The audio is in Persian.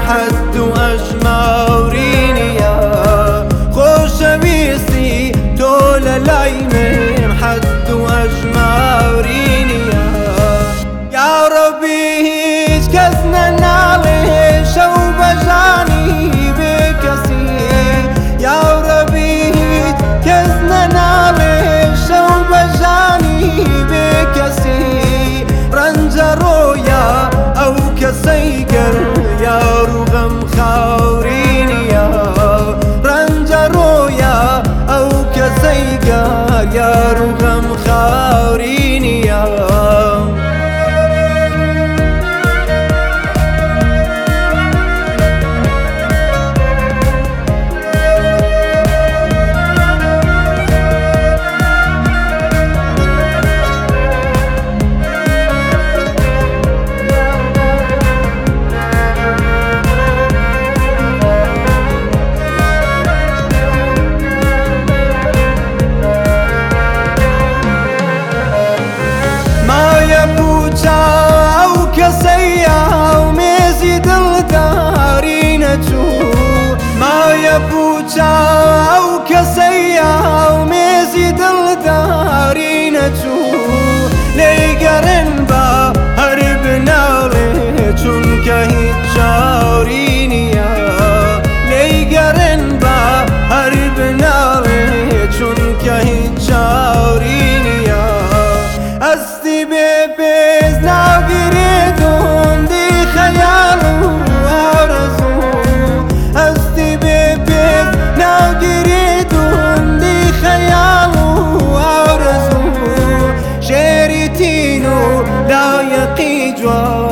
حد أجمورينيا خوشويستي تول لايمين حد أجمورينيا يا ربي هيج كزنا نالي شو بجاني بكسي يا ربي هيج كزنا نالي شو بجاني بكسي رنجرويا أو كسيقر يا رغم خاورينيا رنجرويا أو كسيقر يا رغم خاورينيا أو كسيا وميزي دلدارينتو ما يبوجا أو كسيا وميزي دلدارينتو ليقرن با هربنا ليتون كهيتشارينيا ليقرن با هربنا ليتون كهيتشارينيا أستي بيبيز ناقريدون دي خيال وارزو أستي بيبيز ناقريدون دي خيال وارزو شيرتينو لا يقيجوا